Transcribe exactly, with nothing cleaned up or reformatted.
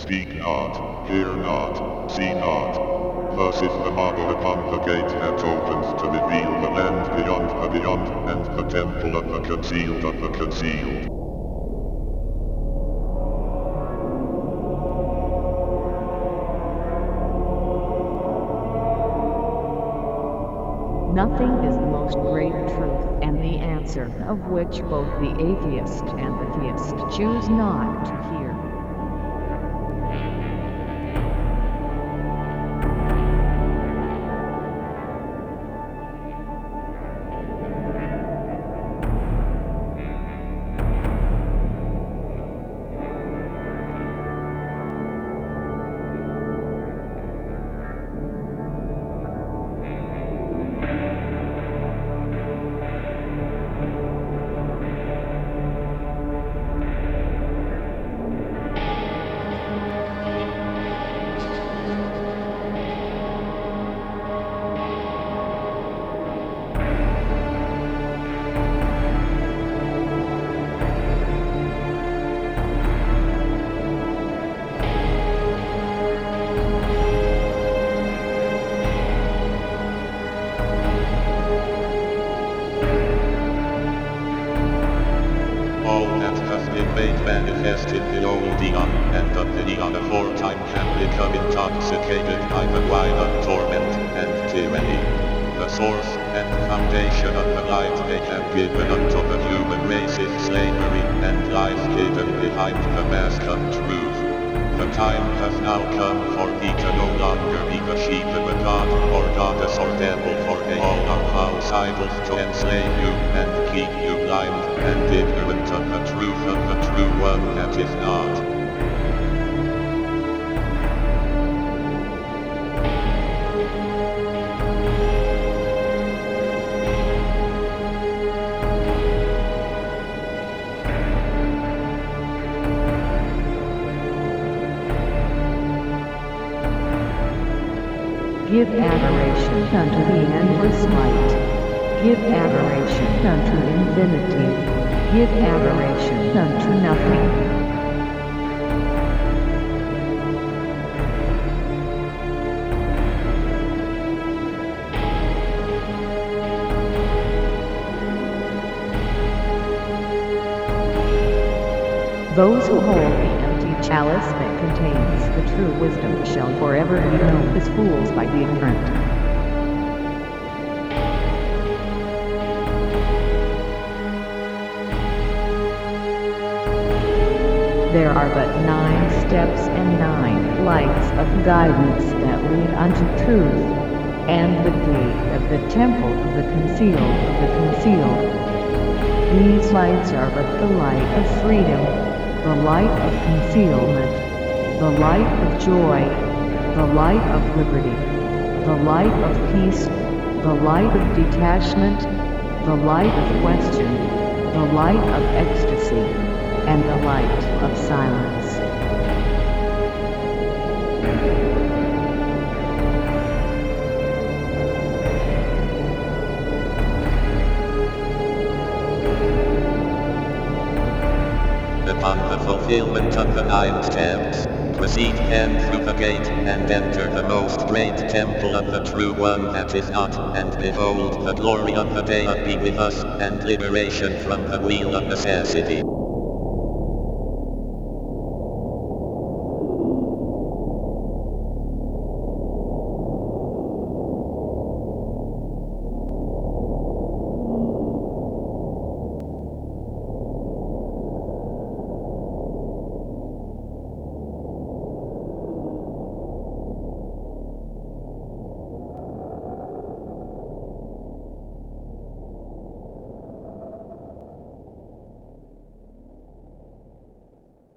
Speak not, hear not, see not. Thus is the marble upon the gate that opens to reveal the land beyond the beyond, and the temple of the concealed of the concealed. Nothing is the most great truth, and the answer of which both the atheist and the theist choose not to hear. All that has been made manifest in the old eon, and of the eon aforetime can become intoxicated by the wine of torment and tyranny. The source and foundation of the light they have given unto the human race is slavery, and lies hidden behind the mask of truth. The time has now come for thee to no longer be the sheep of a god, or goddess, or devil, for they all are false idols to enslave you, and keep you blind, and ignorant of the truth of the true one that is not. Give adoration unto the endless light. Give adoration unto infinity. Give adoration unto nothing. Those who hold the empty chalice that contains the true wisdom shall forever be known as fools by the ignorant. There are but nine steps and nine lights of guidance that lead unto truth, and the gate of the temple of the concealed of the concealed. These lights are but the light of freedom, the light of concealment, the light of joy, the light of liberty, the light of peace, the light of detachment, the light of question, the light of ecstasy, and the light of silence. Upon the fulfillment of the nine steps, proceed then through the gate, and enter the most great temple of the true one that is not, and behold the glory of the day of be with us, and liberation from the wheel of necessity.